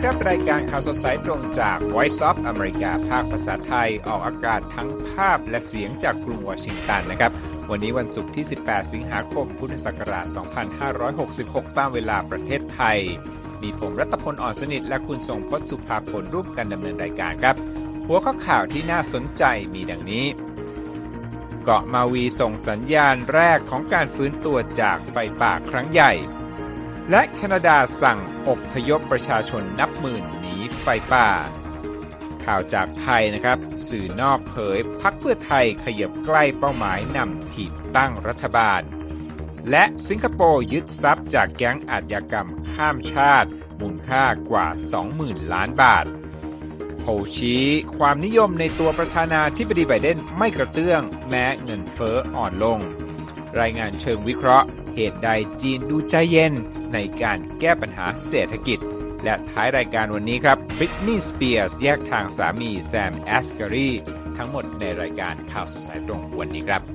ครับรายการข่าวสดสายตรงจาก Voice of America ภาคภาษาไทยออกอากาศทั้งภาพและเสียงจากกรุงวอชิงตันนะครับวันนี้วันศุกร์ที่ 18 สิงหาคม พุทธศักราช 2566 ตามเวลาประเทศไทยมีผมรัตพล อ่อนสนิทและคุณทรงพจน์ สุภาพลร่วมกันดำเนินรายการครับหัวข้อข่าวที่น่าสนใจมีดังนี้เกาะมาวีส่งสัญญาณแรกของการฟื้นตัวจากไฟป่าครั้งใหญ่และแคนาดาสั่งอพยพประชาชนนับหมื่นหนีไฟป่าข่าวจากไทยนะครับสื่อนอกเผยพรรคเพื่อไทยขยับใกล้เป้าหมายนำทีมตั้งรัฐบาลและสิงคโปร์ยึดทรัพย์จากแก๊งอาชญากรรมข้ามชาติมูลค่ากว่า 20,000 ล้านบาทโพลชี้ความนิยมในตัวประธานาธิบดีไบเดนไม่กระเตื้องแม้เงินเฟ้ออ่อนลงรายงานเชิงวิเคราะห์เหตุใดจีนดูใจเย็นในการแก้ปัญหาเศรษฐกิจและท้ายรายการวันนี้ครับ Britney Spears แยกทางสามีแซมแอสการีทั้งหมดในรายการข่าวสดสายตรงวันนี้ครับ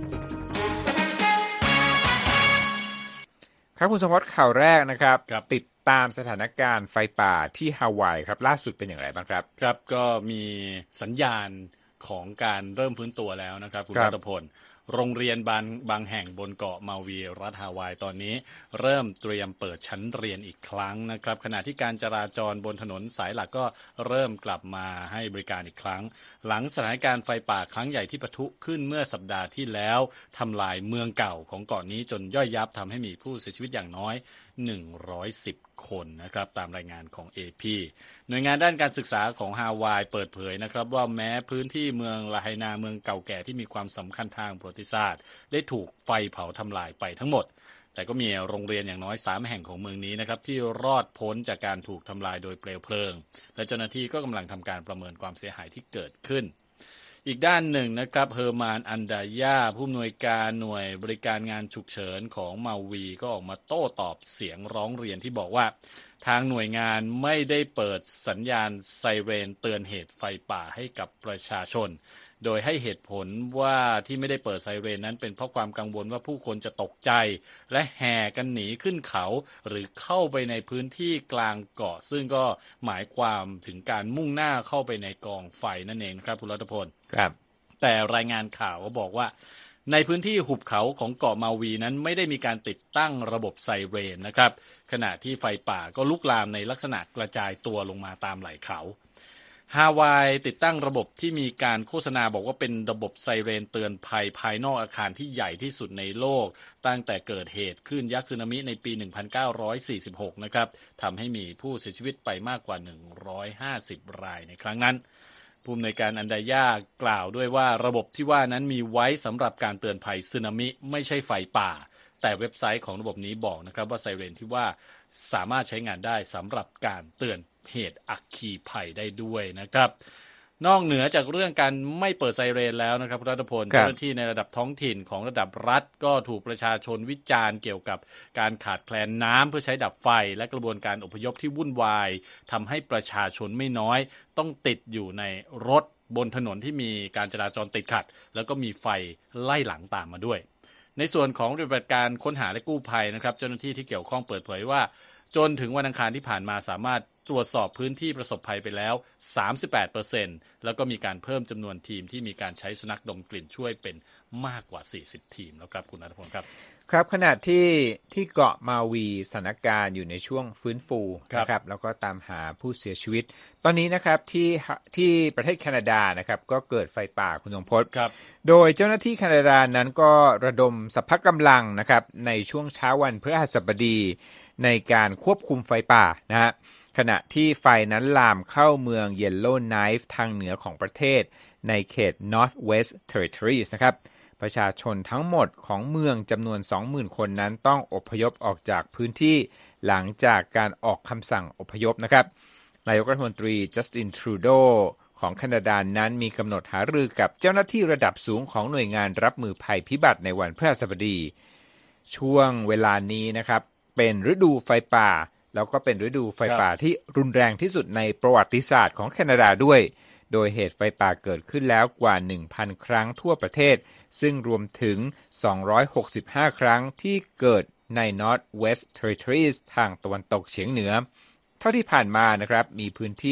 ครับคุณสมพศข่าวแรกนะครับติดตามสถานการณ์ไฟป่าที่ฮาวายครับล่าสุดเป็นอย่างไรบ้างครับครับก็มีสัญญาณของการเริ่มฟื้นตัวแล้วนะครับคุณรัตพลโรงเรียนบางแห่งบนเกาะมาวีรัฐฮาวายตอนนี้เริ่มเตรียมเปิดชั้นเรียนอีกครั้งนะครับขณะที่การจราจรบนถนนสายหลักก็เริ่มกลับมาให้บริการอีกครั้งหลังสถานการณ์ไฟป่าครั้งใหญ่ที่ปะทุขึ้นเมื่อสัปดาห์ที่แล้วทำลายเมืองเก่าของเกาะนี้จนย่อยยับทำให้มีผู้เสียชีวิตอย่างน้อย110 คนนะครับตามรายงานของ AP หน่วยงานด้านการศึกษาของฮาวายเปิดเผยนะครับว่าแม้พื้นที่เมืองลาไฮนาเมืองเก่าแก่ที่มีความสำคัญทางประวัติศาสตร์ได้ถูกไฟเผาทำลายไปทั้งหมดแต่ก็มีโรงเรียนอย่างน้อย3แห่งของเมืองนี้นะครับที่รอดพ้นจากการถูกทำลายโดยเปลวเพลิงและเจ้าหน้าที่ก็กำลังทำการประเมินความเสียหายที่เกิดขึ้นอีกด้านหนึ่งนะครับเฮอร์มานอันดายาผู้อำนวยการหน่วยบริการงานฉุกเฉินของมาวีก็ออกมาโต้ตอบเสียงร้องเรียนที่บอกว่าทางหน่วยงานไม่ได้เปิดสัญญาณไซเรนเตือนเหตุไฟป่าให้กับประชาชนโดยให้เหตุผลว่าที่ไม่ได้เปิดไซเรนนั้นเป็นเพราะความกังวลว่าผู้คนจะตกใจและแห่กันหนีขึ้นเขาหรือเข้าไปในพื้นที่กลางเกาะซึ่งก็หมายความถึงการมุ่งหน้าเข้าไปในกองไฟนั่นเองครับคุณรัตพลครับแต่รายงานข่าวก็บอกว่าในพื้นที่หุบเขาของเกาะมาวีนั้นไม่ได้มีการติดตั้งระบบไซเรนนะครับขณะที่ไฟป่าก็ลุกลามในลักษณะกระจายตัวลงมาตามไหล่เขาฮาวายติดตั้งระบบที่มีการโฆษณาบอกว่าเป็นระบบไซเรนเตือนภัยภายนอกอาคารที่ใหญ่ที่สุดในโลกตั้งแต่เกิดเหตุคลื่นยักษ์สึนามิในปี 1946 นะครับทำให้มีผู้เสียชีวิตไปมากกว่า150 รายในครั้งนั้นผู้อำนวยการอันดายากล่าวด้วยว่าระบบที่ว่านั้นมีไว้สำหรับการเตือนภัยสึนามิไม่ใช่ไฟป่าแต่เว็บไซต์ของระบบนี้บอกนะครับว่าไซเรนที่ว่าสามารถใช้งานได้สำหรับการเตือนเหตุอัคคีภัยได้ด้วยนะครับนอกเหนือจากเรื่องการไม่เปิดไซเรนแล้วนะครับรัฐพลเจ้าหน้าที่ในระดับท้องถิ่นของระดับรัฐก็ถูกประชาชนวิจารณ์เกี่ยวกับการขาดแคลนน้ำเพื่อใช้ดับไฟและกระบวนการอพยพที่วุ่นวายทำให้ประชาชนไม่น้อยต้องติดอยู่ในรถบนถนนที่มีการจราจรติดขัดแล้วก็มีไฟไล่หลังตามมาด้วยในส่วนของปฏิบัติการค้นหาและกู้ภัยนะครับเจ้าหน้าที่ที่เกี่ยวข้องเปิดเผยว่าจนถึงวันอังคารที่ผ่านมาสามารถตรวจสอบพื้นที่ประสบภัยไปแล้ว 38% แล้วก็มีการเพิ่มจำนวนทีมที่มีการใช้สุนัขดมกลิ่นช่วยเป็นมากกว่า40ทีมแล้วครับคุณณัฐพลครับครับขณะที่เกาะมาวีสถานการณ์อยู่ในช่วงฟื้นฟูนะครับแล้วก็ตามหาผู้เสียชีวิตตอนนี้นะครับที่ประเทศแคนาดานะครับก็เกิดไฟป่าคุณสมพศโดยเจ้าหน้าที่แคนาดานั้นก็ระดมสรรพกำลังนะครับในช่วงเช้าวันพฤหัสบดีในการควบคุมไฟป่านะฮะขณะที่ไฟนั้นลามเข้าเมือง Yellowknife ทางเหนือของประเทศในเขต Northwest Territories นะครับประชาชนทั้งหมดของเมืองจำนวน 20,000 คนนั้นต้องอพยพออกจากพื้นที่หลังจากการออกคำสั่งอพยพนะครับนายกรัฐมนตรีจัสตินทรูโดของแคนาดานั้นมีกำหนดหารือกับเจ้าหน้าที่ระดับสูงของหน่วยงานรับมือภัยพิบัติในวันพฤหัสบดีช่วงเวลานี้นะครับเป็นฤดูไฟป่าแล้วก็เป็นฤดูไฟป่าที่รุนแรงที่สุดในประวัติศาสตร์ของแคนาดาด้วยโดยเหตุไฟป่าเกิดขึ้นแล้วกว่า 1,000 ครั้งทั่วประเทศซึ่งรวมถึง265ครั้งที่เกิดใน Northwest Territories ทางตะวันตกเฉียงเหนือเท่าที่ผ่านมานะครับมีพื้นที่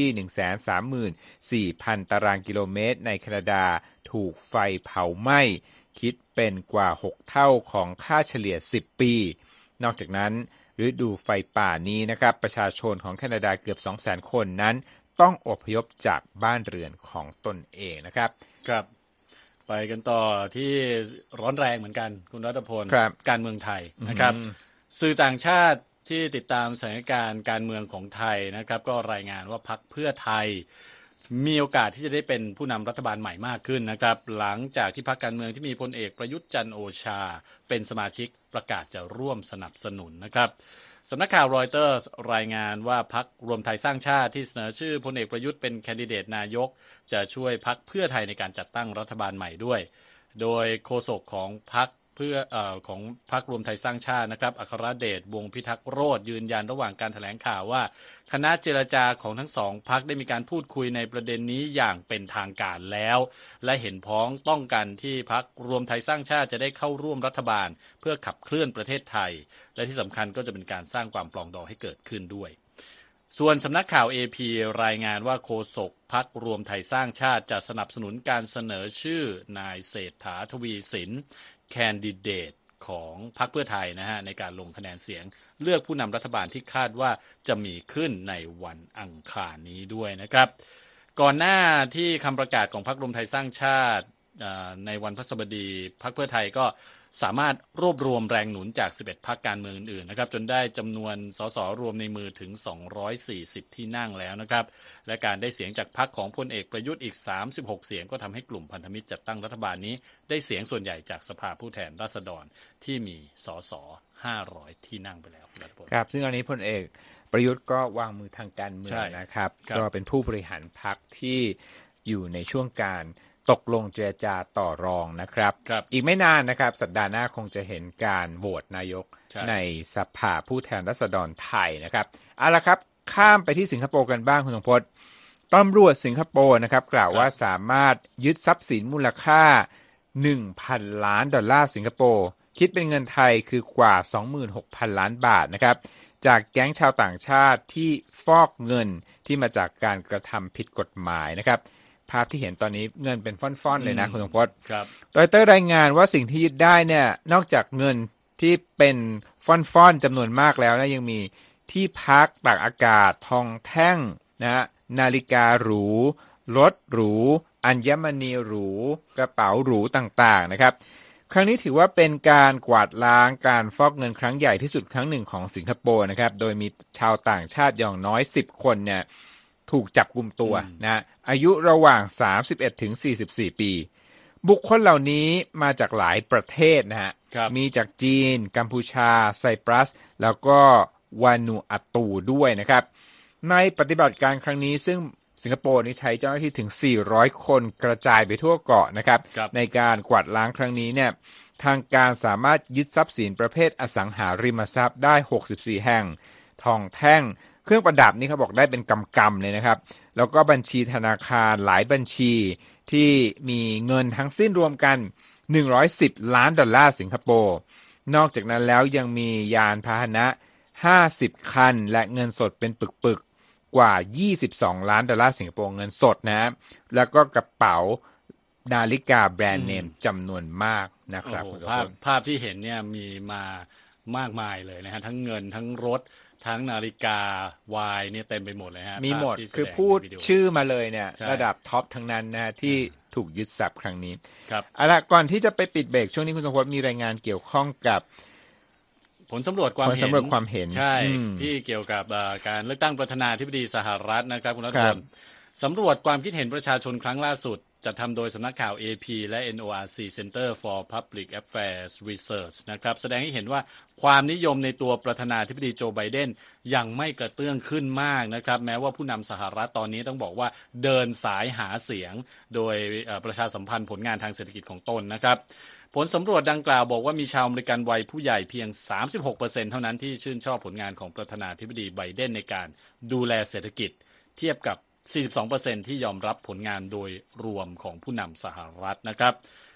134,000 ตารางกิโลเมตรในแคนาดาถูกไฟเผาไหม้คิดเป็นกว่า6เท่าของค่าเฉลี่ย10ปีนอกจากนั้นฤดูไฟป่านี้นะครับประชาชนของแคนาดาเกือบ 200,000 คนนั้นต้องอพยพจากบ้านเรือนของตนเองนะครับครับไปกันต่อที่ร้อนแรงเหมือนกันคุณรัตพลการเมืองไทยนะครับสื่อต่างชาติที่ติดตามสถานการณ์การเมืองของไทยนะครับก็รายงานว่าพรรคเพื่อไทยมีโอกาสที่จะได้เป็นผู้นำรัฐบาลใหม่มากขึ้นนะครับหลังจากที่พรรคการเมืองที่มีพลเอกประยุทธ์จันทร์โอชาเป็นสมาชิกประกาศจะร่วมสนับสนุนนะครับสำนักข่าวรอยเตอร์สรายงานว่าพรรครวมไทยสร้างชาติที่เสนอชื่อพลเอกประยุทธ์เป็นแคนดิเดตนายกจะช่วยพรรคเพื่อไทยในการจัดตั้งรัฐบาลใหม่ด้วยโดยโฆษกของพรรคของพรรครวมไทยสร้างชาตินะครับอัครเดชวงศ์พิทักษ์โรจน์ยืนยันระหว่างการแถลงข่าวว่าคณะเจรจาของทั้งสองพรรคได้มีการพูดคุยในประเด็นนี้อย่างเป็นทางการแล้วและเห็นพ้องต้องกันที่พรรครวมไทยสร้างชาติจะได้เข้าร่วมรัฐบาลเพื่อขับเคลื่อนประเทศไทยและที่สำคัญก็จะเป็นการสร้างความปรองดองให้เกิดขึ้นด้วยส่วนสำนักข่าว AP รายงานว่าโฆษกพรรครวมไทยสร้างชาติจะสนับสนุนการเสนอชื่อนายเศรษฐาทวีสินแคนดิเดตของพรรคเพื่อไทยนะฮะในการลงคะแนนเสียงเลือกผู้นำรัฐบาลที่คาดว่าจะมีขึ้นในวันอังคารนี้ด้วยนะครับก่อนหน้าที่คำประกาศของพรรครวมไทยสร้างชาติในวันพฤหัสบดีพรรคเพื่อไทยก็สามารถรวบรวมแรงหนุนจาก11พรรคการเมืองอื่นๆนะครับจนได้จำนวนสสรวมในมือถึง240ที่นั่งแล้วนะครับและการได้เสียงจากพรรคของพลเอกประยุทธ์อีก36เสียงก็ทำให้กลุ่มพันธมิตรจัดตั้งรัฐบาลนี้ได้เสียงส่วนใหญ่จากสภาผู้แทนราษฎรที่มีสส500ที่นั่งไปแล้วครับซึ่งตอนนี้พลเอกประยุทธ์ก็วางมือทางการเมืองนะครับก็เป็นผู้บริหารพรรคที่อยู่ในช่วงการตกลงเจรจาต่อรองนะครับอีกไม่นานนะครับสัปดาห์หน้าคงจะเห็นการโหวตนายกในสภาผู้แทนราษฎรไทยนะครับเอาละครับข้ามไปที่สิงคโปร์กันบ้างคุณสมพศตำรวจสิงคโปร์นะครับกล่าวว่าสามารถยึดทรัพย์สินมูลค่า 1,000 ล้านดอลลาร์สิงคโปร์คิดเป็นเงินไทยคือกว่า 26,000 ล้านบาทนะครับจากแก๊งชาวต่างชาติที่ฟอกเงินที่มาจากการกระทำผิดกฎหมายนะครับภาพที่เห็นตอนนี้เงินเป็นฟ่อนๆเลยนะคุณสมพศรอยเตอร์รายงานว่าสิ่งที่ยึดได้เนี่ยนอกจากเงินที่เป็นฟ่อนๆจำนวนมากแล้วนะยังมีที่พักตากอากาศทองแท่งนะนาฬิกาหรูรถหรูอัญมณีหรูกระเป๋าหรูต่างๆนะครับครั้งนี้ถือว่าเป็นการกวาดล้างการฟอกเงินครั้งใหญ่ที่สุดครั้งหนึ่งของสิงคโปร์นะครับโดยมีชาวต่างชาติอย่างน้อย10คนเนี่ยถูกจับกุมตัวนะอายุระหว่าง31ถึง44ปีบุคคลเหล่านี้มาจากหลายประเทศนะฮะมีจากจีนกัมพูชาไซปรัสแล้วก็วานูอาตูด้วยนะครับในปฏิบัติการครั้งนี้ซึ่งสิงคโปร์นี่ใช้เจ้าหน้าที่ถึง400คนกระจายไปทั่วเกาะนะครับในการกวาดล้างครั้งนี้เนี่ยทางการสามารถยึดทรัพย์สินประเภทอสังหาริมทรัพย์ได้64แห่งทองแท่งเครื่องประดับนี่เขาบอกได้เป็นกำๆเลยนะครับแล้วก็บัญชีธนาคารหลายบัญชีที่มีเงินทั้งสิ้นรวมกัน110ล้านดอลลาร์สิงคโปร์นอกจากนั้นแล้วยังมียานพาหนะ50คันและเงินสดเป็นปึกๆกว่า22ล้านดอลลาร์สิงคโปร์เงินสดนะแล้วก็กระเป๋านาฬิกาแบรนด์เนมจำนวนมากนะครับภาพที่เห็นเนี่ยมีมามากมายเลยนะฮะทั้งเงินทั้งรถทั้งนาฬิกาวายเนี่ยเต็มไปหมดเลยฮะมีหมดคือพูดชื่อมาเลยเนี่ยระดับท็อปทั้งนั้นนะที่ถูกยึดทรัพย์ครั้งนี้ครับเอาละก่อนที่จะไปปิดเบรกช่วงนี้คุณสมพศมีรายงานเกี่ยวข้องกับผลสำรวจความเห็นใช่ที่เกี่ยวกับการเลือกตั้งประธานาธิบดีสหรัฐนะครับคุณรัตน์สำรวจความคิดเห็นประชาชนครั้งล่าสุดจัดทำโดยสำนักข่าว AP และ NORC Center for Public Affairs Research นะครับแสดงให้เห็นว่าความนิยมในตัวประธานาธิบดีโจไบเดนยังไม่กระเตื้องขึ้นมากนะครับแม้ว่าผู้นำสหรัฐตอนนี้ต้องบอกว่าเดินสายหาเสียงโดยประชาสัมพันธ์ผลงานทางเศรษฐกิจของตนนะครับผลสำรวจดังกล่าวบอกว่ามีชาวอเมริกันวัยผู้ใหญ่เพียง 36% เท่านั้นที่ชื่นชอบผลงานของประธานาธิบดีไบเดนในการดูแลเศรษฐกิจเทียบกับ 42% ที่ยอมรับผลงานโดยรวมของผู้นำสหรัฐนะครับ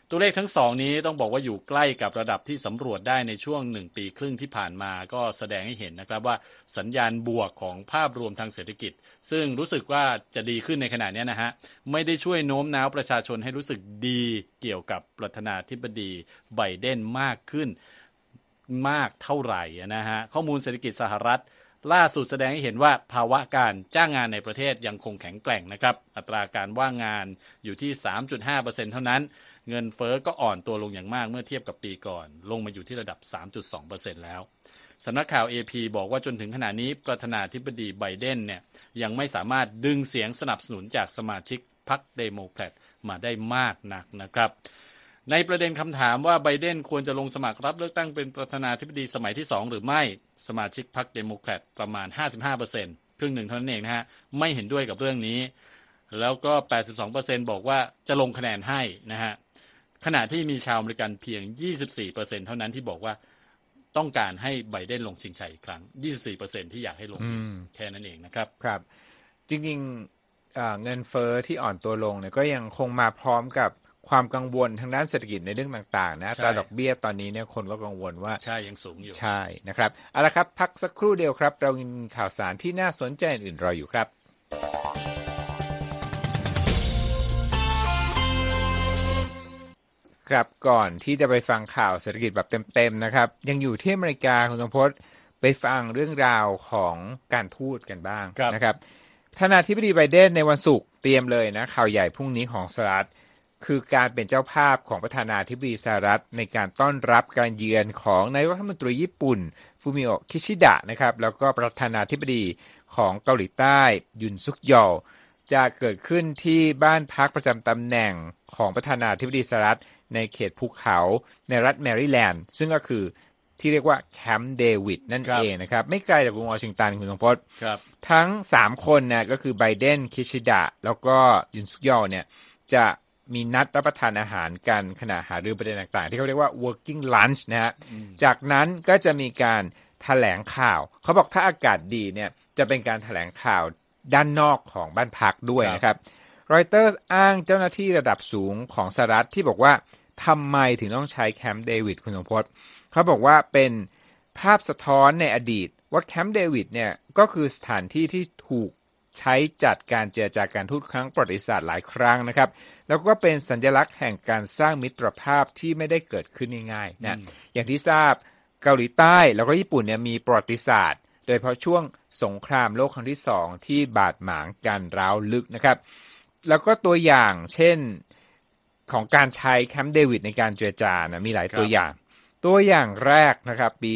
ตัวเลขทั้งสองนี้ต้องบอกว่าอยู่ใกล้กับระดับที่สำรวจได้ในช่วง1 ปีครึ่งที่ผ่านมาก็แสดงให้เห็นนะครับว่าสัญญาณบวกของภาพรวมทางเศรษฐกิจซึ่งรู้สึกว่าจะดีขึ้นในขณะนี้นะฮะไม่ได้ช่วยโน้มน้าวประชาชนให้รู้สึกดีเกี่ยวกับประธานาธิบดีไบเดนมากขึ้นมากเท่าไหร่นะฮะข้อมูลเศรษฐกิจสหรัฐล่าสุดแสดงให้เห็นว่าภาวะการจ้างงานในประเทศยังคงแข็งแกร่งนะครับอัตราการว่างงานอยู่ที่ 3.5% เท่านั้นเงินเฟ้อก็อ่อนตัวลงอย่างมากเมื่อเทียบกับปีก่อนลงมาอยู่ที่ระดับ 3.2% แล้วสำนักข่าว AP บอกว่าจนถึงขณะนี้ประธานาธิบดีไบเดนเนี่ยยังไม่สามารถดึงเสียงสนับสนุนจากสมาชิกพรรคเดโมแครตมาได้มากนักนะครับในประเด็นคำถามว่าไบเดนควรจะลงสมัครรับเลือกตั้งเป็นประธานาธิบดีสมัยที่2หรือไม่สมาชิกพรรคเดโมแครตประมาณ 55% ครึ่งหนึ่งเท่านั้นเองนะฮะไม่เห็นด้วยกับเรื่องนี้แล้วก็ 82% บอกว่าจะลงคะแนนให้นะฮะขณะที่มีชาวอเมริกันเพียง 24% เท่านั้นที่บอกว่าต้องการให้ไบเดนลงชิงชัยอีกครั้ง 24% ที่อยากให้ลงแค่นั้นเองนะครับครับจริงๆเงินเฟ้อที่อ่อนตัวลงเนี่ยก็ยังคงมาพร้อมกับความกังวลทางด้านเศรษฐกิจในเรื่องต่างๆนะอัตราดอกเบี้ยตอนนี้เนี่ยคนก็กังวลว่าใช่ยังสูงอยู่ใช่นะครับเอาละครับพักสักครู่เดียวครับเรามีข่าวสารที่น่าสนใจอื่นรออยู่ครับครับก่อนที่จะไปฟังข่าวเศรษฐกิจแบบเต็มๆนะครับยังอยู่ที่อเมริกาคุณสมพศไปฟังเรื่องราวของการทูตกันบ้างนะครับประธานาธิบดีไบเดนในวันศุกร์เตรียมเลยนะข่าวใหญ่พรุ่งนี้ของสหรัฐคือการเป็นเจ้าภาพของประธานาธิบดีสหรัฐในการต้อนรับการเยือนของนายกรัฐมนตรีญี่ปุ่นฟูมิโอะคิชิดะนะครับแล้วก็ประธานาธิบดีของเกาหลีใต้ยุนซุกยอลจะเกิดขึ้นที่บ้านพักประจำตำแหน่งของประธานาธิบดีสหรัฐในเขตภูเขาในรัฐแมริแลนด์ซึ่งก็คือที่เรียกว่าแคมป์เดวิดนั่นเองนะครับไม่ไกลจากกรุงวอชิงตันคุณสมพศทั้ง3คนนะก็คือไบเดนคิชิดะแล้วก็ยุนซุกยอลเนี่ยจะมีนัดรับประทานอาหารกันขณะหารือประเด็นต่างๆที่เขาเรียกว่า working lunch นะฮะจากนั้นก็จะมีการแถลงข่าวเขาบอกถ้าอากาศดีเนี่ยจะเป็นการแถลงข่าวด้านนอกของบ้านพักด้วยนะครับรอยเตอร์อ้างเจ้าหน้าที่ระดับสูงของสหรัฐที่บอกว่าทำไมถึงต้องใช้แคมป์เดวิดคุณสมพศเขาบอกว่าเป็นภาพสะท้อนในอดีตว่าแคมป์เดวิดเนี่ยก็คือสถานที่ที่ถูกใช้จัดการเจรจาการทูตครั้งประวัติศาสตร์หลายครั้งนะครับแล้วก็เป็นสัญลักษณ์แห่งการสร้างมิตรภาพที่ไม่ได้เกิดขึ้นง่ายๆนะอย่างที่ทราบเกาหลีใต้แล้วก็ญี่ปุ่นเนี่ยมีประวัติศาสตร์โดยเฉพาะช่วงสงครามโลกครั้งที่2ที่บาดหมางกันร้าวลึกนะครับแล้วก็ตัวอย่างเช่นของการใช้แคมป์เดวิดในการเจรจานะมีหลายตัวอย่างแรกนะครับปี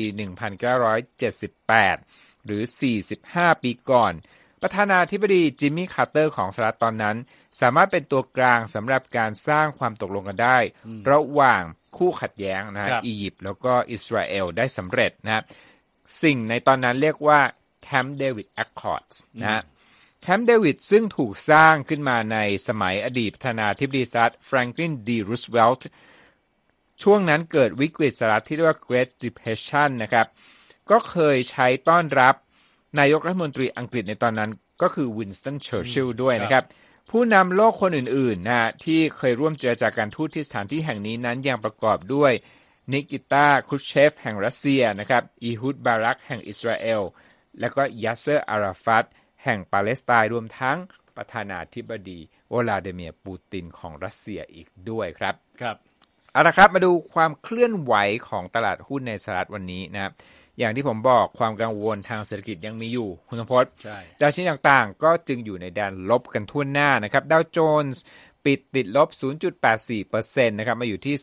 1978 หรือ 45 ปีก่อนประธานาธิบดีจิมมี่คาร์เตอร์ของสหรัฐตอนนั้นสามารถเป็นตัวกลางสำหรับการสร้างความตกลงกันได้ระหว่างคู่ขัดแย้งนะอียิปต์แล้วก็อิสราเอลได้สำเร็จนะสิ่งในตอนนั้นเรียกว่าแคมป์เดวิดแอคคอร์ดนะแคมป์เดวิดซึ่งถูกสร้างขึ้นมาในสมัยอดีตประธานาธิบดีสหรัฐแฟรงคลินดีรูสเวลต์ช่วงนั้นเกิดวิกฤตสหรัฐที่เรียกว่า Great Depression นะครับก็เคยใช้ต้อนรับนายกรัฐมนตรีอังกฤษในตอนนั้นก็คือวินสตันเชอร์ชิลล์ด้วยนะครับผู้นำโลกคนอื่นๆนะที่เคยร่วมเจรจาการทูตที่สถานที่แห่งนี้นั้นยังประกอบด้วยนิกิตาครุชเชฟแห่งรัสเซียนะครับอีฮุดบารักแห่งอิสราเอลแล้วก็ยาเซอร์อาราฟัตแห่งปาเลสไตน์รวมทั้งประธานาธิบดีวลาดิเมียร์ปูตินของรัสเซียอีกด้วยครับเอาละครับมาดูความเคลื่อนไหวของตลาดหุ้นในสหรัฐวันนี้นะครับอย่างที่ผมบอกความกังวลทางเศรษฐกิจยังมีอยู่คุณสมพศดัชนีต่างๆก็จึงอยู่ในแดนลบกันทั่วหน้านะครับดาวโจนส์ปิดติดลบ 0.84% นะครับมาอยู่ที่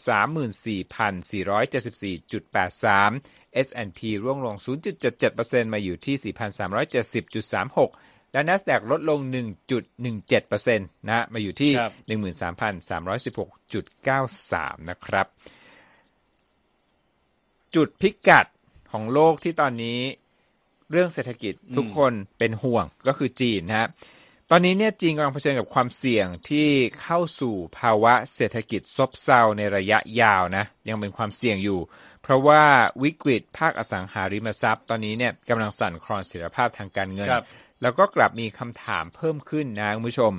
34,474.83 S&P ร่วงลง 0.77% มาอยู่ที่ 4,370.36 และ NASDAQ ลดลง 1.17% นะมาอยู่ที่ 13,316.93 นะครับจุดพิกัดของโลกที่ตอนนี้เรื่องเศรษฐกิจทุกคนเป็นห่วงก็คือจีนนะฮะตอนนี้เนี่ยจีนกำลังเผชิญกับความเสี่ยงที่เข้าสู่ภาวะเศรษฐกิจซบเซาในระยะยาวนะยังเป็นความเสี่ยงอยู่เพราะว่าวิกฤตภาคอสังหาริมทรัพย์ตอนนี้เนี่ยกำลังสั่นคลอนเสถียรภาพทางการเงินแล้วก็กลับมีคำถามเพิ่มขึ้นนะคุณผู้ชม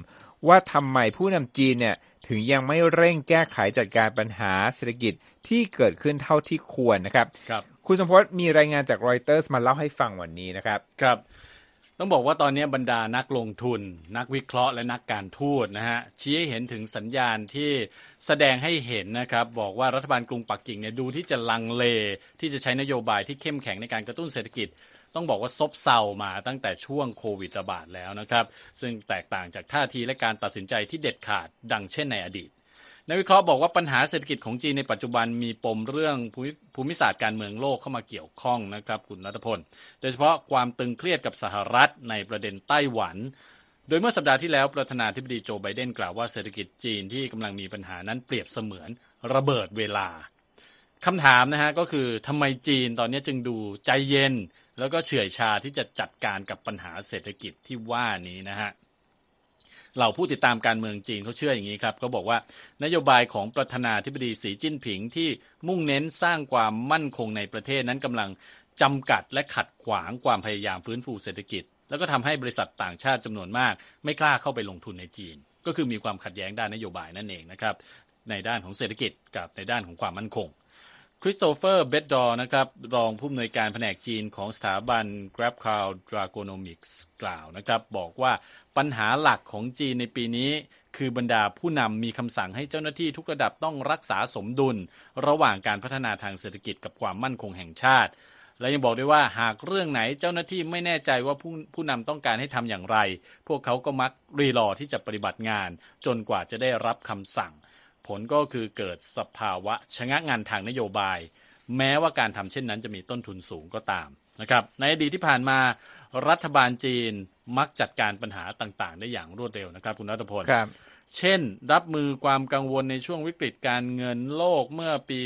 ว่าทำไมผู้นำจีนเนี่ยถึงยังไม่เร่งแก้ไขจัดการปัญหาเศรษฐกิจที่เกิดขึ้นเท่าที่ควรนะครับคุณสมพศมีรายงานจากรอยเตอร์สมาเล่าให้ฟังวันนี้นะครับครับต้องบอกว่าตอนนี้บรรดานักลงทุนนักวิเคราะห์และนักการทูตนะฮะชี้ให้เห็นถึงสัญญาณที่แสดงให้เห็นนะครับบอกว่ารัฐบาลกรุงปักกิ่งเนี่ยดูที่จะลังเลที่จะใช้นโยบายที่เข้มแข็งในการกระตุ้นเศรษฐกิจต้องบอกว่าซบเซามาตั้งแต่ช่วงโควิดระบาดแล้วนะครับซึ่งแตกต่างจากท่าทีและการตัดสินใจที่เด็ดขาดดังเช่นในอดีตนักวิเคราะห์บอกว่าปัญหาเศรษฐกิจของจีนในปัจจุบันมีปมเรื่องภูมิศาสตร์การเมืองโลกเข้ามาเกี่ยวข้องนะครับคุณรัตพลโดยเฉพาะความตึงเครียดกับสหรัฐในประเด็นไต้หวันโดยเมื่อสัปดาห์ที่แล้วประธานาธิบดีโจไบเดนกล่าวว่าเศรษฐกิจจีนที่กำลังมีปัญหานั้นเปรียบเสมือนระเบิดเวลาคำถามนะฮะก็คือทำไมจีนตอนนี้จึงดูใจเย็นแล้วก็เฉื่อยชาที่จะจัดการกับปัญหาเศรษฐกิจที่ว่านี้นะฮะเหล่าผู้ติดตามการเมืองจีนเขาเชื่ออย่างนี้ครับเขาบอกว่านโยบายของประธานาธิบดีสีจิ้นผิงที่มุ่งเน้นสร้างความมั่นคงในประเทศนั้นกำลังจำกัดและขัดขวางความพยายามฟื้นฟูเศรษฐกิจแล้วก็ทำให้บริษัทต่างชาติจำนวนมากไม่กล้าเข้าไปลงทุนในจีนก็คือมีความขัดแย้งด้านนโยบายนั่นเองนะครับในด้านของเศรษฐกิจกับในด้านของความมั่นคงคริสโตเฟอร์เบดดอร์นะครับรองผู้อำนวยการแผนกจีนของสถาบัน Grabcow Dragonomics กล่าวนะครับบอกว่าปัญหาหลักของจีนในปีนี้คือบรรดาผู้นำมีคำสั่งให้เจ้าหน้าที่ทุกระดับต้องรักษาสมดุลระหว่างการพัฒนาทางเศรษฐกิจกับความมั่นคงแห่งชาติและยังบอกด้วยว่าหากเรื่องไหนเจ้าหน้าที่ไม่แน่ใจว่าผู้นำต้องการให้ทำอย่างไรพวกเขาก็มักรีรอที่จะปฏิบัติงานจนกว่าจะได้รับคำสั่งผลก็คือเกิดสภาวะชะงักงันทางนโยบายแม้ว่าการทำเช่นนั้นจะมีต้นทุนสูงก็ตามนะครับในอดีตที่ผ่านมารัฐบาลจีนมักจัดการปัญหาต่างๆได้อย่างรวดเร็วนะครับคุณรัตพลเช่นรับมือความกังวลในช่วงวิกฤตการเงินโลกเมื่อปี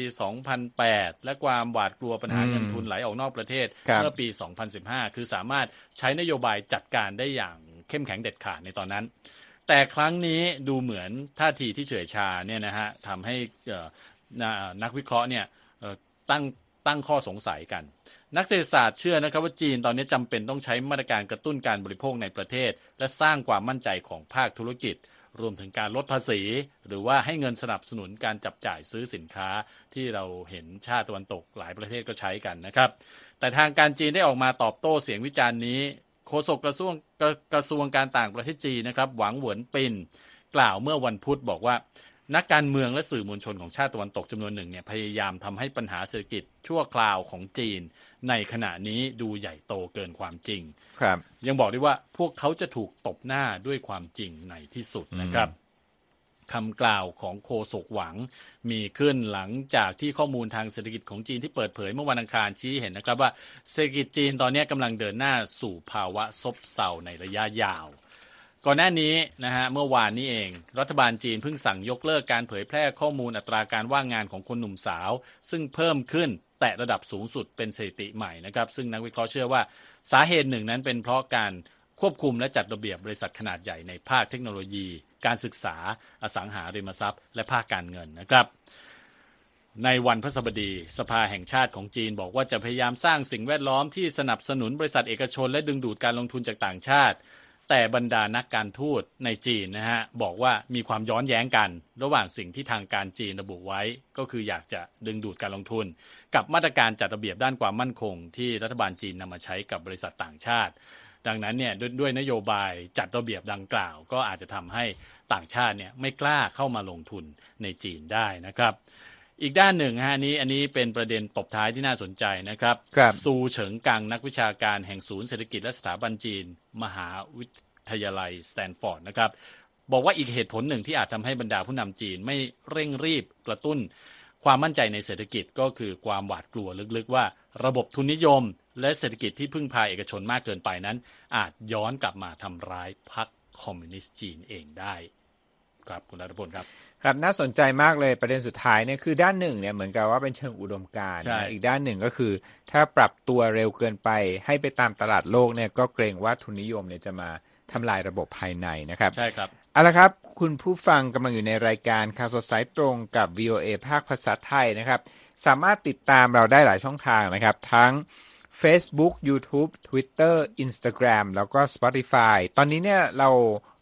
2008 และความหวาดกลัวปัญหาเงินทุนไหลออกนอกประเทศเมื่อปี 2015 คือสามารถใช้นโยบายจัดการได้อย่างเข้มแข็งเด็ดขาดในตอนนั้นแต่ครั้งนี้ดูเหมือนท่าทีที่เฉื่อยชาเนี่ยนะฮะทำให้นักวิเคราะห์เนี่ยตั้งข้อสงสัยกันนักเศรษฐศาสตร์เชื่อนะครับว่าจีนตอนนี้จำเป็นต้องใช้มาตรการกระตุ้นการบริโภคในประเทศและสร้างความมั่นใจของภาคธุรกิจรวมถึงการลดภาษีหรือว่าให้เงินสนับสนุนการจับจ่ายซื้อสินค้าที่เราเห็นชาติตะวันตกหลายประเทศก็ใช้กันนะครับแต่ทางการจีนได้ออกมาตอบโต้เสียงวิจารณ์นี้โฆษกกระทรวงการต่างประเทศจีนนะครับหวังเหวินปินกล่าวเมื่อวันพุธบอกว่านักการเมืองและสื่อมวลชนของชาติตะวันตกจำนวนหนึ่งเนี่ยพยายามทำให้ปัญหาเศรษฐกิจชั่วคราวของจีนในขณะนี้ดูใหญ่โตเกินความจริงครับยังบอกได้ว่าพวกเขาจะถูกตบหน้าด้วยความจริงในที่สุดนะครับคำกล่าวของโฆษกหวังมีขึ้นหลังจากที่ข้อมูลทางเศรษฐกิจของจีนที่เปิดเผยเมื่อวันอังคารชี้เห็นนะครับว่าเศรษฐกิจจีนตอนนี้กำลังเดินหน้าสู่ภาวะซบเซาในระยะยาวก่อนหน้านี้นะฮะเมื่อวานนี้เองรัฐบาลจีนเพิ่งสั่งยกเลิกการเผยแพร่ข้อมูลอัตราการว่างงานของคนหนุ่มสาวซึ่งเพิ่มขึ้นแตะระดับสูงสุดเป็นสถิติใหม่นะครับซึ่งนักวิเคราะห์เชื่อว่าสาเหตุหนึ่งนั้นเป็นเพราะการควบคุมและจัดระเบียบบริษัทขนาดใหญ่ในภาคเทคโนโลยีการศึกษาอสังหาริมทรัพย์และภาคการเงินนะครับในวันพฤหัสบดีสภาแห่งชาติของจีนบอกว่าจะพยายามสร้างสิ่งแวดล้อมที่สนับสนุนบริษัทเอกชนและดึงดูดการลงทุนจากต่างชาติแต่บรรดานักการทูตในจีนนะฮะบอกว่ามีความย้อนแย้งกันระหว่างสิ่งที่ทางการจีนระบุไว้ก็คืออยากจะดึงดูดการลงทุนกับมาตรการจัดระเบียบด้านความมั่นคงที่รัฐบาลจีนนำมาใช้กับบริษัทต่างชาติดังนั้นเนี่ยด้วยนโยบายจัดระเบียบดังกล่าวก็อาจจะทำให้ต่างชาติเนี่ยไม่กล้าเข้ามาลงทุนในจีนได้นะครับอีกด้านหนึ่งฮะอันนี้เป็นประเด็นตบท้ายที่น่าสนใจนะครับซูเฉิงกังนักวิชาการแห่งศูนย์เศรษฐกิจและสถาบันจีนมหาวิทยาลัยสแตนฟอร์ดนะครับบอกว่าอีกเหตุผลหนึ่งที่อาจทำให้บรรดาผู้นำจีนไม่เร่งรีบกระตุ้นความมั่นใจในเศรษฐกิจก็คือความหวาดกลัวลึกๆว่าระบบทุนนิยมและเศรษฐกิจที่พึ่งพาเอกชนมากเกินไปนั้นอาจย้อนกลับมาทำร้ายพรรคคอมมิวนิสต์จีนเองได้ครับคุณรัตพลครับครับน่าสนใจมากเลยประเด็นสุดท้ายเนี่ยคือด้านหนึ่งเนี่ยเหมือนกับว่าเป็นเชิงอุดมการณ์อีกด้านหนึ่งก็คือถ้าปรับตัวเร็วเกินไปให้ไปตามตลาดโลกเนี่ยก็เกรงว่าทุนนิยมเนี่ยจะมาทำลายระบบภายในนะครับใช่ครับเอาละครับคุณผู้ฟังกำลังอยู่ในรายการข่าวสดสายตรงกับ VOA ภาคภาษาไทยนะครับสามารถติดตามเราได้หลายช่องทางนะครับทั้ง Facebook YouTube Twitter Instagram แล้วก็ Spotify ตอนนี้เนี่ยเรา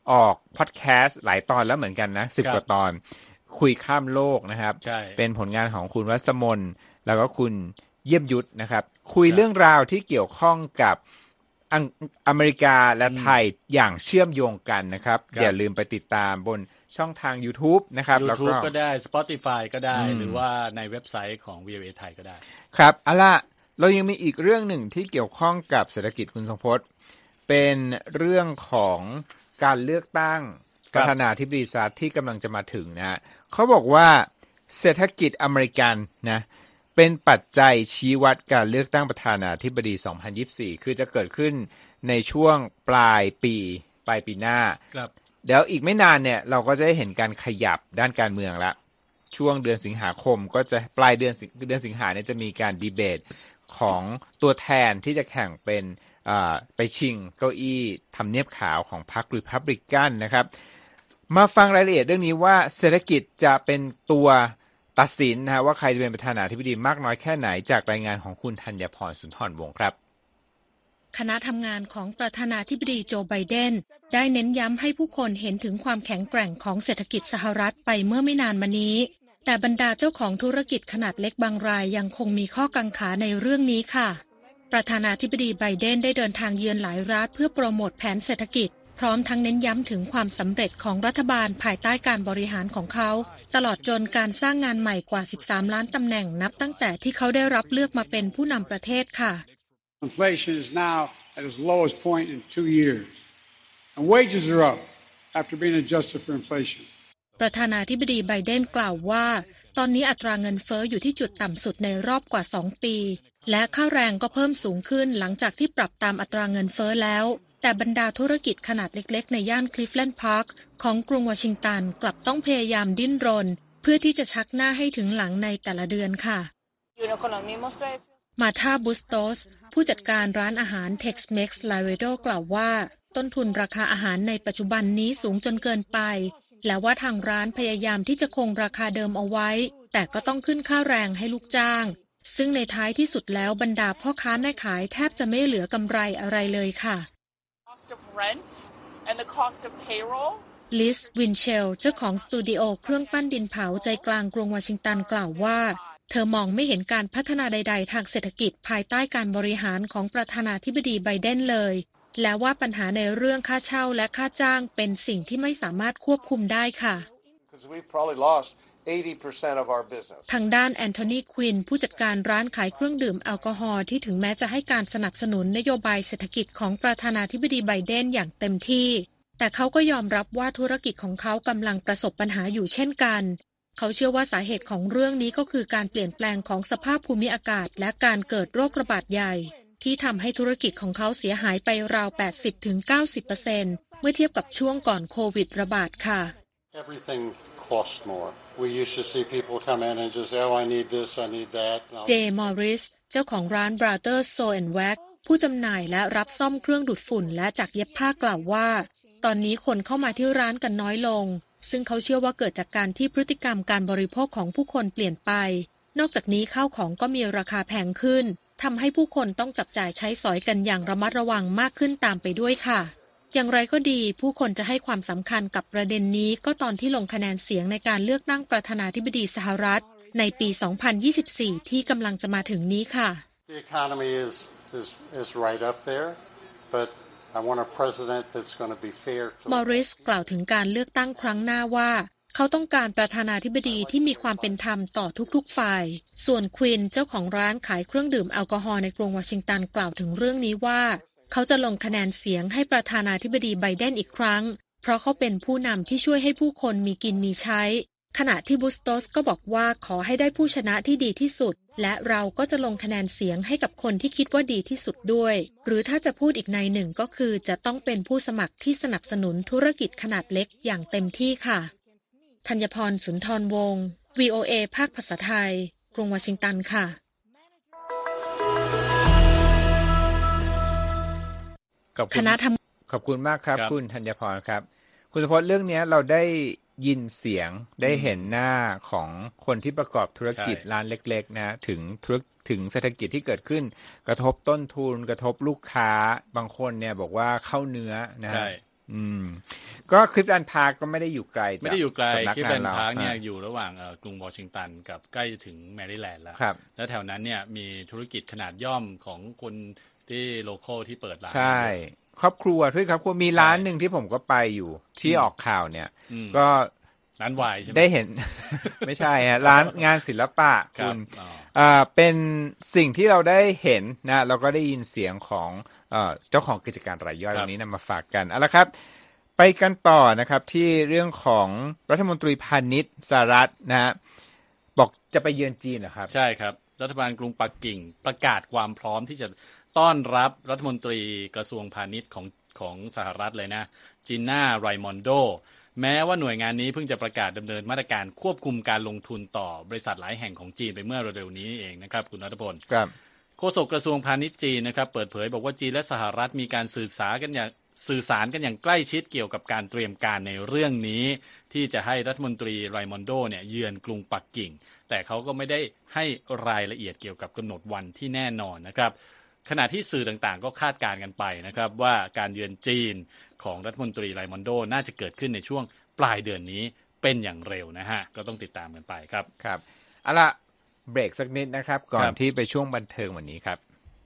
ออกพอดแคสต์หลายตอนแล้วเหมือนกันนะ10 กว่าตอนคุยข้ามโลกนะครับเป็นผลงานของคุณวัสมนแล้วก็คุณเยี่ยมยุทธนะครับคุยเรื่องราวที่เกี่ยวข้องกับอเมริกาและไทยอย่างเชื่อมโยงกันนะครับอย่าลืมไปติดตามบนช่องทาง YouTube นะครับ YouTube ก็ได้ Spotify ก็ได้หรือว่าในเว็บไซต์ของ VOA ไทยก็ได้ครับเอาล่ะเรายังมีอีกเรื่องหนึ่งที่เกี่ยวข้องกับเศรษฐกิจคุณทรงพจน์เป็นเรื่องของการเลือกตั้งประธานาธิบดีสหรัฐที่กำลังจะมาถึงนะเขาบอกว่าเศรษฐกิจอเมริกันนะเป็นปัจจัยชี้วัดการเลือกตั้งประธานาธิบดี2024คือจะเกิดขึ้นในช่วงปลายปีหน้าเดี๋ยวอีกไม่นานเนี่ยเราก็จะได้เห็นการขยับด้านการเมืองละช่วงเดือนสิงหาคมก็จะปลายเดือนสิงหาเนี่ยจะมีการดีเบตของตัวแทนที่จะแข่งเป็นไปชิงเก้าอี้ทำเนียบขาวของพรรครีพับลิกันนะครับมาฟังรายละเอียดเรื่องนี้ว่าเศรษฐกิจจะเป็นตัวตัดสินนะว่าใครจะเป็นประธานาธิบดีมากน้อยแค่ไหนจากรายงานของคุณธัญพรสุนทรวงศ์ครับคณะทำงานของประธานาธิบดีโจไบเดนได้เน้นย้ำให้ผู้คนเห็นถึงความแข็งแกร่งของเศรษฐกิจสหรัฐไปเมื่อไม่นานมานี้แต่บรรดาเจ้าของธุรกิจขนาดเล็กบางรายยังคงมีข้อกังขาในเรื่องนี้ค่ะประธานาธิบดีไบเดนได้เดินทางเยือนหลายรัฐเพื่อโปรโมทแผนเศรษฐกิจพร้อมทั้งเน้นย้ำถึงความสำเร็จของรัฐบาลภายใต้การบริหารของเขาตลอดจนการสร้างงานใหม่กว่า13ล้านตำแหน่งนับตั้งแต่ที่เขาได้รับเลือกมาเป็นผู้นำประเทศค่ะ Inflation is now at its lowest point in 2 years and wages are up after being adjusted for inflation ประธานาธิบดีไบเดนกล่าวว่าตอนนี้อัตราเงินเฟ้ออยู่ที่จุดต่ำสุดในรอบกว่า2 ปีและค่าแรงก็เพิ่มสูงขึ้นหลังจากที่ปรับตามอัตราเงินเฟ้อแล้วแต่บรรดาธุรกิจขนาดเล็กๆในย่านคลิฟแลนด์พาร์คของกรุงวอชิงตันกลับต้องพยายามดิ้นรนเพื่อที่จะชักหน้าให้ถึงหลังในแต่ละเดือนค่ะมาธาบุสโตสผู้จัดการร้านอาหาร Tex-Mex Laredo กล่าวว่าต้นทุนราคาอาหารในปัจจุบันนี้สูงจนเกินไปและว่าทางร้านพยายามที่จะคงราคาเดิมเอาไว้แต่ก็ต้องขึ้นค่าแรงให้ลูกจ้างซึ่งในท้ายที่สุดแล้วบรรดาพ่อค้าแม่ขายแทบจะไม่เหลือกำไรอะไรเลยค่ะลิสวินเชลเจ้าของสตูดิโอเครื่องปั้นดินเผาใจกลางกรุงวอชิงตันกล่าวว่าเธอมองไม่เห็นการพัฒนาใดๆทางเศรษฐกิจภายใต้การบริหารของประธานาธิบดีไบเดนเลยและว่าปัญหาในเรื่องค่าเช่าและค่าจ้างเป็นสิ่งที่ไม่สามารถควบคุมได้ค่ะทางด้านแอนโทนีควินผู้จัดการร้านขายเครื่องดื่มแอลกอฮอล์ที่ถึงแม้จะให้การสนับสนุนนโยบายเศรษฐกิจของประธานาธิบดีไบเดนอย่างเต็มที่แต่เขาก็ยอมรับว่าธุรกิจของเขากำลังประสบปัญหาอยู่เช่นกันเขาเชื่อว่าสาเหตุของเรื่องนี้ก็คือการเปลี่ยนแปลงของสภาพภูมิอากาศและการเกิดโรคระบาดใหญ่ที่ทำให้ธุรกิจของเขาเสียหายไปราว 80-90% เมื่อเทียบกับช่วงก่อนโควิดระบาดค่ะ We used to see people come in and just say, oh, I need this, I need that. เจมอริสเจ้าของร้าน Brothers Sew and Wax ผู้จำหน่ายและรับซ่อมเครื่องดูดฝุ่นและจักรเย็บผ้ากล่าวว่าตอนนี้คนเข้ามาที่ร้านกันน้อยลงซึ่งเขาเชื่อว่าเกิดจากการที่พฤติกรรมการบริโภคของผู้คนเปลี่ยนไปนอกจากนี้ข้าวของก็มีราคาแพงขึ้นทำให้ผู้คนต้องจับจ่ายใช้สอยกันอย่างระมัดระวังมากขึ้นตามไปด้วยค่ะอย่างไรก็ดีผู้คนจะให้ความสำคัญกับประเด็นนี้ก็ตอนที่ลงคะแนนเสียงในการเลือกตั้งประธานาธิบดีสหรัฐในปี 2024 ที่กำลังจะมาถึงนี้ค่ะ The economy is right up there, but I want a president that's going to be fair. มอริสกล่าวถึงการเลือกตั้งครั้งหน้าว่าเขาต้องการประธานาธิบดีที่มีความเป็นธรรมต่อทุกๆฝ่ายส่วนควินเจ้าของร้านขายเครื่องดื่มแอลกอฮอล์ในกรุงวอชิงตันกล่าวถึงเรื่องนี้ว่าเขาจะลงคะแนนเสียงให้ประธานาธิบดีไบเดนอีกครั้งเพราะเขาเป็นผู้นำที่ช่วยให้ผู้คนมีกินมีใช้ขณะที่บุสโตสก็บอกว่าขอให้ได้ผู้ชนะที่ดีที่สุดและเราก็จะลงคะแนนเสียงให้กับคนที่คิดว่าดีที่สุดด้วยหรือถ้าจะพูดอีกในหนึ่งก็คือจะต้องเป็นผู้สมัครที่สนับสนุนธุรกิจขนาดเล็กอย่างเต็มที่ค่ะธัญพรสุนทรวงศ์ VOA ภาคภาษาไทยกรุงวอชิงตันค่ะขอบคุณมากครับคุณธัญพรครับคุณสุพจน์เรื่องนี้เราได้ยินเสียงได้เห็นหน้าของคนที่ประกอบธุรกิจร้านเล็กๆนะถึงเศรษฐกิจที่เกิดขึ้นกระทบต้นทุนกระทบลูกค้าบางคนเนี่ยบอกว่าเข้าเนื้อนะก็คลิฟตันพาร์คก็ไม่ได้อยู่ไกลไม่ได้อยู่ไกลคลิฟตันพาร์คเนี่ยอยู่ระหว่างกรุงวอชิงตันกับใกล้ถึงแมริแลนด์แล้วแล้วแถวนั้นเนี่ยมีธุรกิจขนาดย่อมของคนที่โลคอลที่เปิดร้านใช่ครอบครัวด้วยครับมีร้านหนึ่งที่ผมก็ไปอยู่ที่ออกข่าวเนี่ยก็ร้านวายใช่ไหมได้เห็น ไม่ใช่ฮะร้านงานศิลปะคุณเป็นสิ่งที่เราได้เห็นนะเราก็ได้ยินเสียงของเจ้าของกิจการรายย่อยวันนี้นำมาฝากกันเอาละครับไปกันต่อนะครับที่เรื่องของรัฐมนตรีพาณิชย์สหรัฐนะฮะบอกจะไปเยือนจีนเหรอครับใช่ครับรัฐบาลกรุงปักกิ่งประกาศความพร้อมที่จะต้อนรับรัฐมนตรีกระทรวงพาณิชย์ของสหรัฐเลยนะจีน่าไรมอนโดแม้ว่าหน่วยงานนี้เพิ่งจะประกาศดำเนินมาตรการควบคุมการลงทุนต่อบริษัทหลายแห่งของจีนไปเมื่อเร็วๆนี้เองนะครับคุณณัฐพลครับโฆษกกระทรวงพาณิชย์จีนนะครับเปิดเผยบอกว่าจีนและสหรัฐมีการสื่อสารกันอย่างใกล้ชิดเกี่ยวกับการเตรียมการในเรื่องนี้ที่จะให้รัฐมนตรีไรมอนโดเนี่ยเยือนกรุงปักกิ่งแต่เขาก็ไม่ได้ให้รายละเอียดเกี่ยวกับกำหนดวันที่แน่นอนนะครับขณะที่สื่อต่างๆก็คาดการณ์กันไปนะครับว่าการเยือนจีนของรัฐมนตรีไรมอนโดน่าจะเกิดขึ้นในช่วงปลายเดือนนี้เป็นอย่างเร็วนะฮะก็ต้องติดตามกันไปครับครับเอาล่ะเบรกสักนิดนะครับก่อนที่ไปช่วงบันเทิงวันนี้ครับ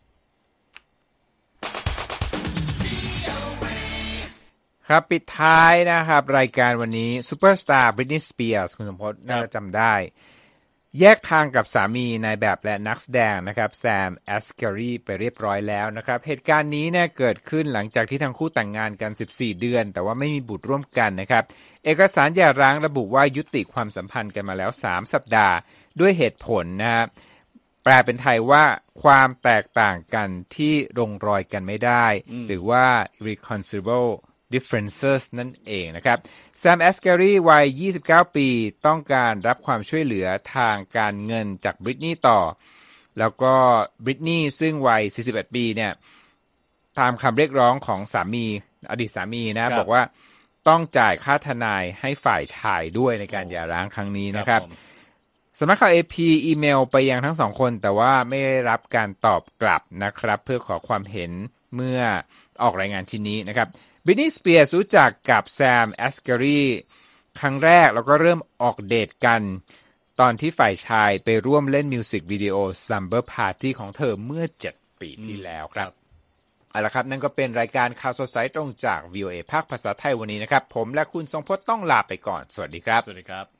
ครับปิดท้ายนะครับรายการวันนี้ซูเปอร์สตาร์บริตนีย์สเปียร์สคุณสมพจน์น่าจะจำได้แยกทางกับสามีนายแบบและนักแสดงนะครับแซมแอสแกรีไปเรียบร้อยแล้วนะครับเหตุการณ์นี้เนี่ยเกิดขึ้นหลังจากที่ทั้งคู่แต่งงานกัน14เดือนแต่ว่าไม่มีบุตรร่วมกันนะครับเอกสารหย่าร้างระบุว่ายุติความสัมพันธ์กันมาแล้ว3สัปดาห์ด้วยเหตุผลนะครับแปลเป็นไทยว่าความแตกต่างกันที่ลงรอยกันไม่ได้หรือว่า irreconcilable differences นั่นเองนะครับแซมแอสแกรีวัย29ปีต้องการรับความช่วยเหลือทางการเงินจากบริตนีย์ต่อแล้วก็บริตนีย์ซึ่งวัย41ปีเนี่ยตามคำเรียกร้องของสามีอดีตสามีนะบอกว่าต้องจ่ายค่าทนายให้ฝ่ายชายด้วยในการหย่าร้างครั้งนี้นะครับสำนักข่าว AP อีเมลไปยังทั้งสองคนแต่ว่าไม่ได้รับการตอบกลับนะครับเพื่อขอความเห็นเมื่อออกรายงานชิ้นนี้นะครับบริตนีย์สเปียร์สรู้จักกับแซมแอสแกรีครั้งแรกแล้วก็เริ่มออกเดทกันตอนที่ฝ่ายชายไปร่วมเล่นมิวสิกวิดีโอ Slumber Party ของเธอเมื่อ7ปีที่แล้วครับเอาละครับนั่นก็เป็นรายการข่าวสดสายตรงจาก VOA ภาคภาษาไทยวันนี้นะครับผมและคุณทรงพจน์ต้องลาไปก่อนสวัสดีครับสวัสดีครับ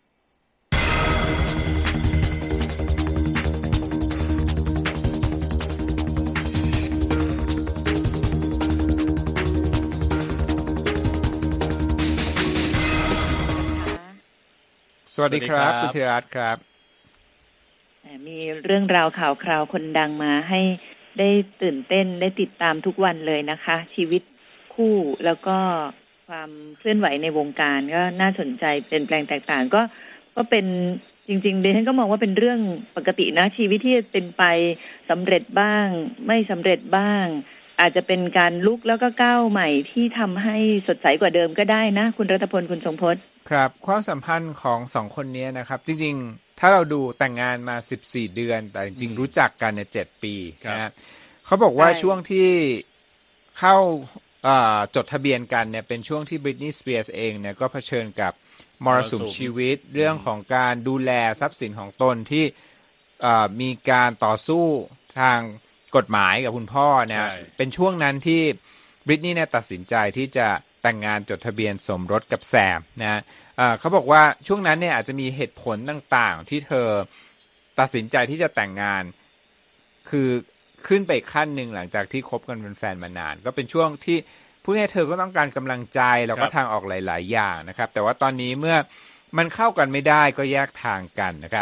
สวัสดีครับคุณธีรัตน์ครับมีเรื่องราวข่าวคราวคนดังมาให้ได้ตื่นเต้นได้ติดตามทุกวันเลยนะคะชีวิตคู่แล้วก็ความเคลื่อนไหวในวงการก็น่าสนใจเปลี่ยนแปลงแตกต่างก็เป็นจริงๆดิฉันก็มองว่าเป็นเรื่องปกตินะชีวิตที่เป็นไปสำเร็จบ้างไม่สำเร็จบ้างอาจจะเป็นการลุกแล้วก็ก้าวใหม่ที่ทำให้สดใสกว่าเดิมก็ได้นะคุณรัตพลคุณทรงพจน์ครับความสัมพันธ์ของสองคนนี้นะครับจริงๆถ้าเราดูแต่งงานมา14เดือนแต่จริงๆรู้จักกันเนี่ย7ปีนะเขาบอกว่าช่วงที่เข้าจดทะเบียนกันเนี่ยเป็นช่วงที่บริตนีย์สเปียร์สเองเนี่ยก็เผชิญกับมรสุมชีวิตเรื่องของการดูแลทรัพย์สินของตนที่มีการต่อสู้ทางกฎหมายกับคุณพ่อเนี่ยเป็นช่วงนั้นที่บริตนีย์เนี่ยตัดสินใจที่จะแต่งงานจดทะเบียนสมรสกับแซมนะเขาบอกว่าช่วงนั้นเนี่ยอาจจะมีเหตุผลต่างๆที่เธอตัดสินใจที่จะแต่งงานคือขึ้นไปขั้นหนึ่งหลังจากที่คบกันเป็นแฟนมานานก็เป็นช่วงที่ผู้นี้เธอก็ต้องการกำลังใจแล้วก็ทางออกหลายๆอย่างนะครับแต่ว่าตอนนี้เมื่อมันเข้ากันไม่ได้ก็แยกทางกันนะครับ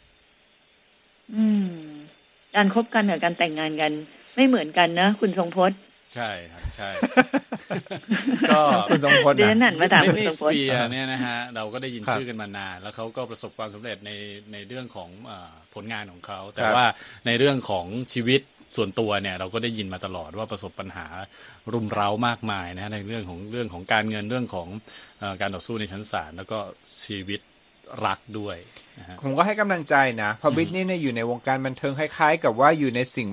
การคบกันกับการแต่งงานกันไม่เหมือนกันนะคุณทรงพจน์ใช่ครับใช่ก็คุณทรงพจน์นะบริตนีย์สเปียร์เนี่ยนะฮะเราก็ได้ยินชื่อกันมานานแล้วเขาก็ประสบความสำเร็จในเรื่องของผลงานของเขาแต่ว่าในเรื่องของชีวิตส่วนตัวเนี่ยเราก็ได้ยินมาตลอดว่าประสบปัญหารุมเร้ามากมายนะในเรื่องของการเงินเรื่องของการต่อสู้ในชั้นศาลแล้วก็ชีวิตรักด้วยผมก็ให้กำลังใจนะเพราะบริตนีย์เนี่ยอยู่ในวงการบันเทิงคล้ายๆกับว่าอยู่ในสิ่ง